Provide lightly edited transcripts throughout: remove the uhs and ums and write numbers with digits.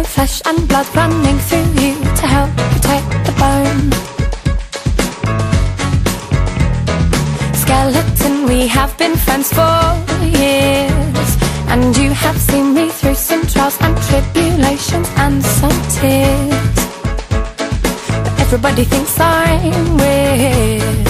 no flesh and blood running through you to help protect the bone. Skeleton, we have been friends for years, and you have seen me through some trials and tribulations and some tears. But everybody thinks I'm weird,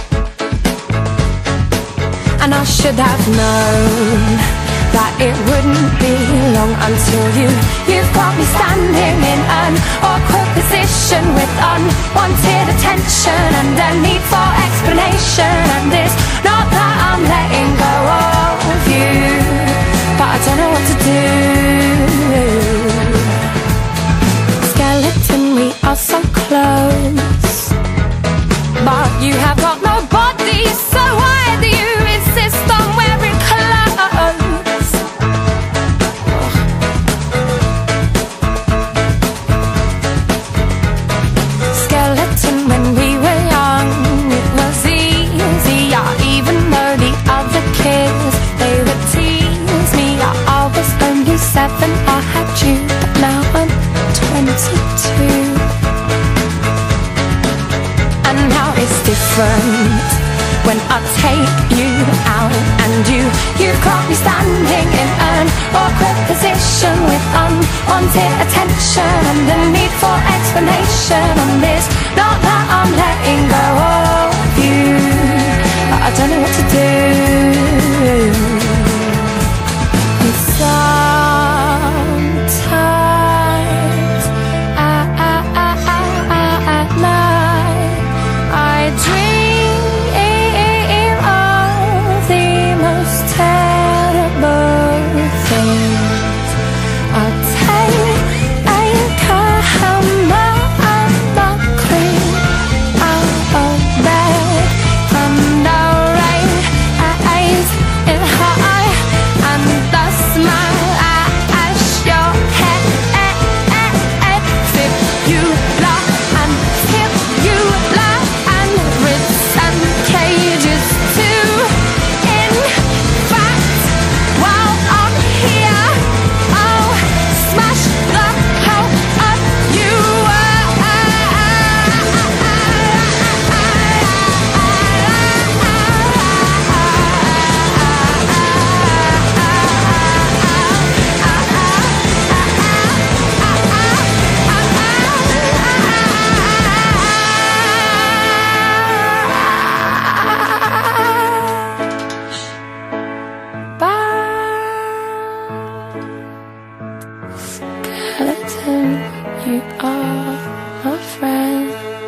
and I should have known that it wouldn't be long until you've got me standing in an awkward position with unwanted attention and a need for explanation. And it's not that I'm letting go of you, but I don't know what to do. Skeleton, we are so close, but you have got no body, so why do you insist on wearing clothes? Skeleton, when we were young, it was easier, even though the other kids, they would tease me. I was only 7, I had you, but now I'm 22. And now it's different when I take you out, and you've got me standing in an awkward position with unwanted attention and the need for explanation. And it's not that I'm letting go of you, but I don't know what to do. And sometimes at night I dream of the most terrible things. I'll take a hammer and I'll clean out of bed from the rain, eyes in high, and the smile as your head. Flip you laugh and tip you laugh, and ribs and cages too. In fact, while I'm here, I'll smash the hell up you. Skeleton, you are my friend,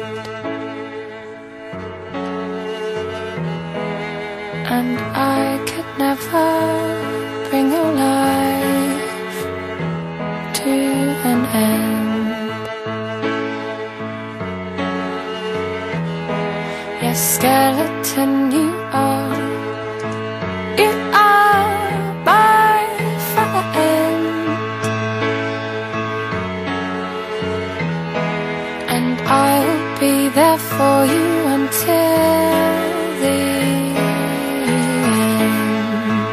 and I could never bring your life to an end. Yes, skeleton, you are my friend, and I'll be there for you until the end.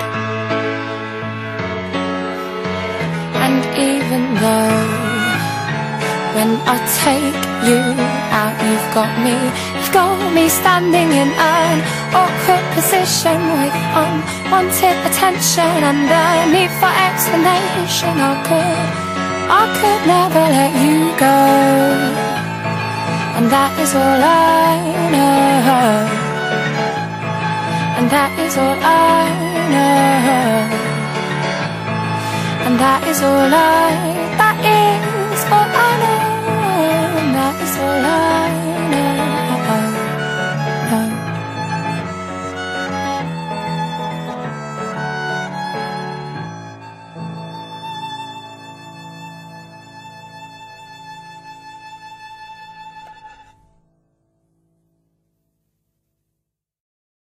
And even though when I take you out, you've got me standing in an awkward position with unwanted attention and the need for explanation. I could never let you go, and that is all I know, and that is all I know, and that is all I know.